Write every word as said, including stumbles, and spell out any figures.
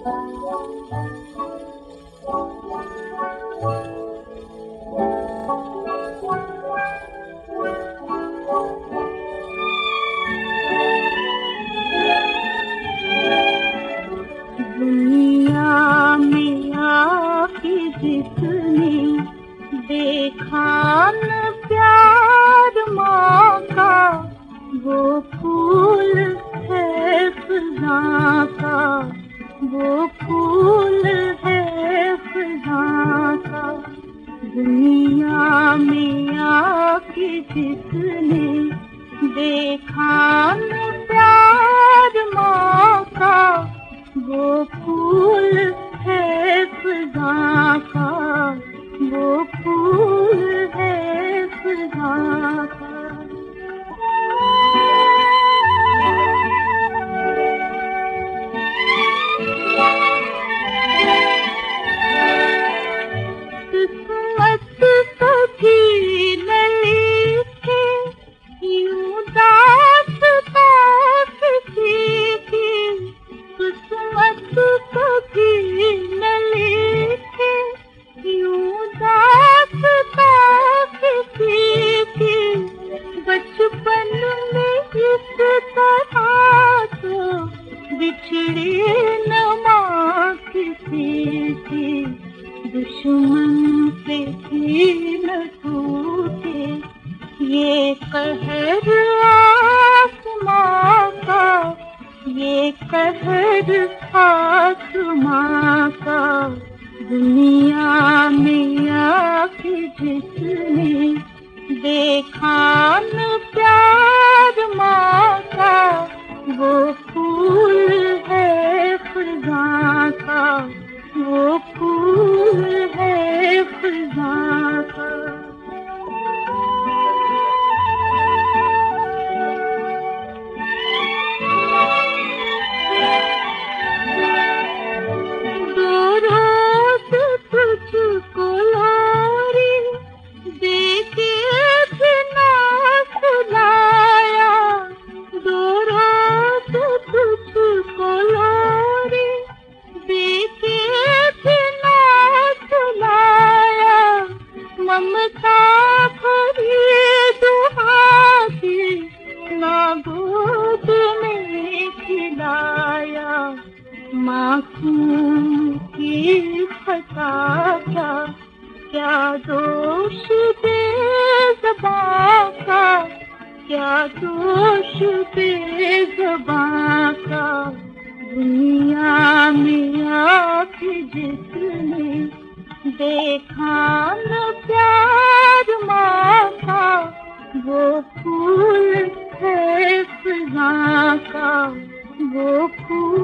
दुनिया में आके जिसने देखा न प्यार माँ का, वो फूल है फिज़ा का, वो फूल है फिज़ा का। दुनिया में आके जिसने देखा न प्यार माँ का, वो फूल है फिज़ा का, वो फूल है फिज़ा का। किस्मत कभी न लिखे यूं दास्तां किसी की, किस्मत कभी न लिखे यूं दास्तां किसी की। बचपन में इस तरह तो बिछड़े न माँ किसी की, दुश्मन से भी न टूटे ये कहर आसमां का, ये कहर आसमां का। दुनिया में आके जिसने देखा न प्यार माँ का, वो फूल है फिज़ा का, वो फूल है फिज़ा का। दो रोज तुझको लोरी देके भी ना सुलाया, दो रोज तुझको लोरी देके भी ना सुलाया। ममता भरी दुआ की ना गोद में खिलाया। मासूम की खता क्या, क्या दोष बेज़ुबां का, क्या दोष बेज़ुबां का। दुनिया में आके जिसने देखा न प्यार माँ का, वो फूल है फिज़ा का, वो फूल